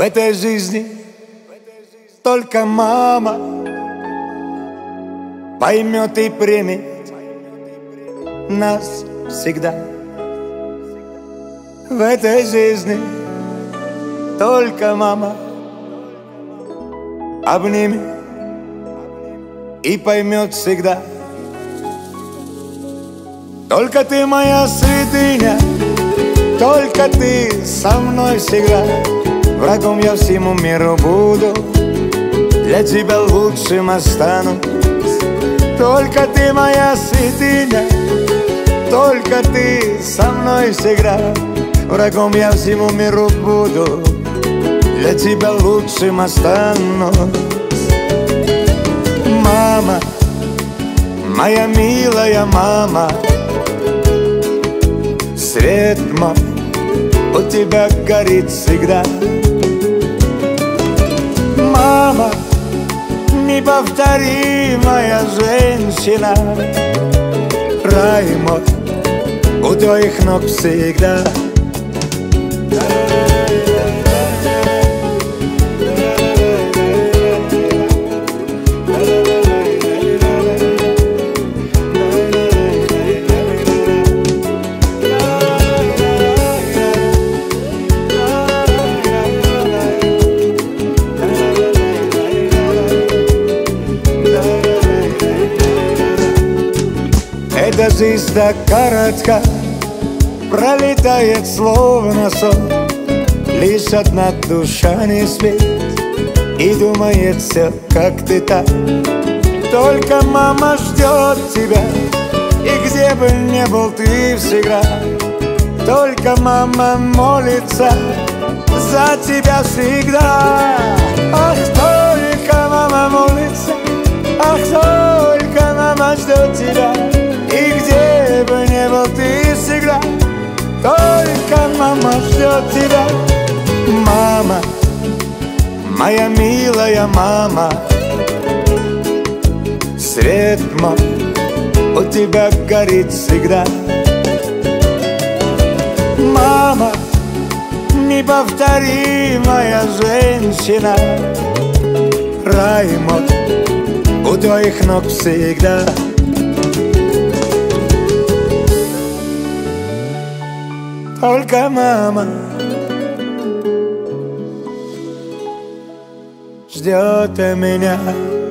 этой жизни только мама поймет и примет нас всегда. В этой жизни только мама обнимет и поймет всегда. Только ты моя святыня, только ты со мной всегда. Врагом я всему миру буду, для тебя лучшим останусь. Только ты моя святыня, только ты со мной всегда. Врагом я всему миру буду, для тебя лучшим останусь. Мама, моя милая мама, свет мой у тебя горит всегда. Мама, неповторимая женщина, рай мой у твоих ног всегда. Эта жизнь так коротка, пролетает словно сон. Лишь одна душа не спит и думает все, как ты так. Только мама ждет тебя, и где бы ни был ты всегда. Только мама молится за тебя всегда. Ах, только мама молится, ах, только мама ждет тебя. И где бы ни был ты всегда, только мама ждет тебя. Мама, моя милая мама, свет мой у тебя горит всегда. Мама, неповторимая женщина, рай мой у твоих ног всегда. Только мама ждет меня.